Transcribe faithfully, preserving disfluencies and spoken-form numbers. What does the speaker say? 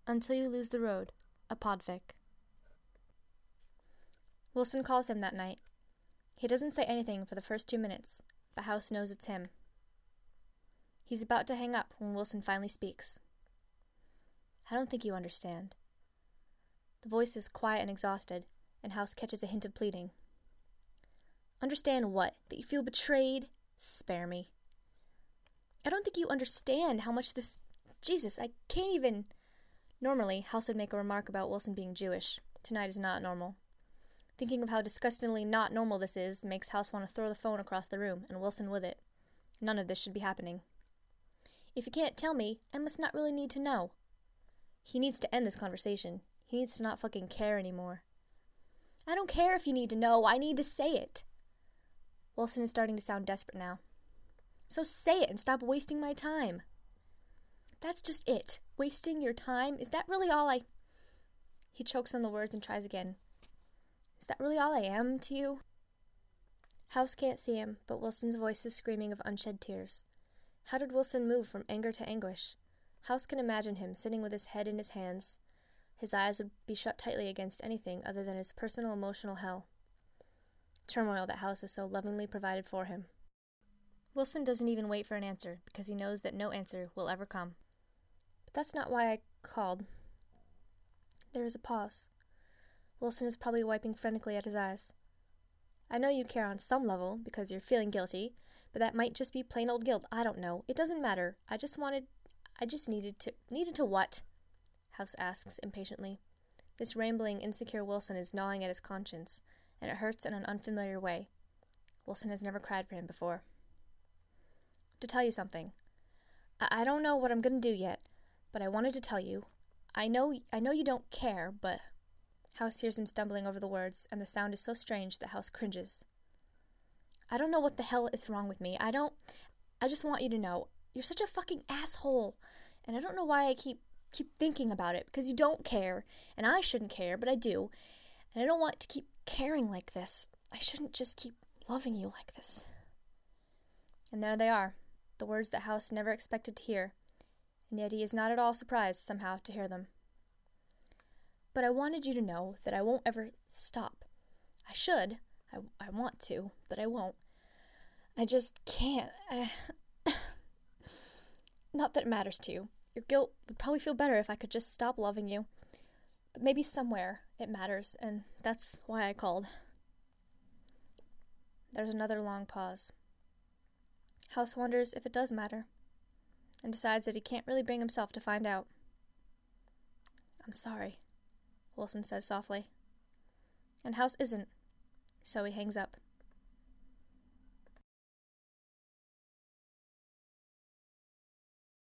Until You Lose the Road, a podfic. Wilson calls him that night. He doesn't say anything for the first two minutes, but House knows it's him. He's about to hang up when Wilson finally speaks. I don't think you understand. The voice is quiet and exhausted, and House catches a hint of pleading. Understand what? That you feel betrayed? Spare me. I don't think you understand how much this... Jesus, I can't even... Normally, House would make a remark about Wilson being Jewish. Tonight is not normal. Thinking of how disgustingly not normal this is makes House want to throw the phone across the room, and Wilson with it. None of this should be happening. If you can't tell me, I must not really need to know. He needs to end this conversation. He needs to not fucking care anymore. I don't care if you need to know. I need to say it. Wilson is starting to sound desperate now. So say it and stop wasting my time. That's just it. Wasting your time? Is that really all I... He chokes on the words and tries again. Is that really all I am to you? House can't see him, but Wilson's voice is screaming of unshed tears. How did Wilson move from anger to anguish? House can imagine him sitting with his head in his hands. His eyes would be shut tightly against anything other than his personal emotional hell. Turmoil that House has so lovingly provided for him. Wilson doesn't even wait for an answer, because he knows that no answer will ever come. But that's not why I called. There is a pause. Wilson is probably wiping frantically at his eyes. I know you care on some level, because you're feeling guilty, but that might just be plain old guilt. I don't know. It doesn't matter. I just wanted... I just needed to... Needed to what? House asks impatiently. This rambling, insecure Wilson is gnawing at his conscience, and it hurts in an unfamiliar way. Wilson has never cried for him before. To tell you something. I, I don't know what I'm going to do yet, but I wanted to tell you. I know I know you don't care, but... House hears him stumbling over the words, and the sound is so strange that House cringes. I don't know what the hell is wrong with me. I don't... I just want you to know. You're such a fucking asshole, and I don't know why I keep keep thinking about it, because you don't care, and I shouldn't care, but I do, and I don't want to keep caring like this. I shouldn't just keep loving you like this. And there they are, the words that House never expected to hear, and yet he is not at all surprised, somehow, to hear them. But I wanted you to know that I won't ever stop. I should. I, I want to, but I won't. I just can't. I... Not that it matters to you. Your guilt would probably feel better if I could just stop loving you. But maybe somewhere it matters, and that's why I called. There's another long pause. House wonders if it does matter, and decides that he can't really bring himself to find out. I'm sorry, Wilson says softly. And House isn't, so he hangs up.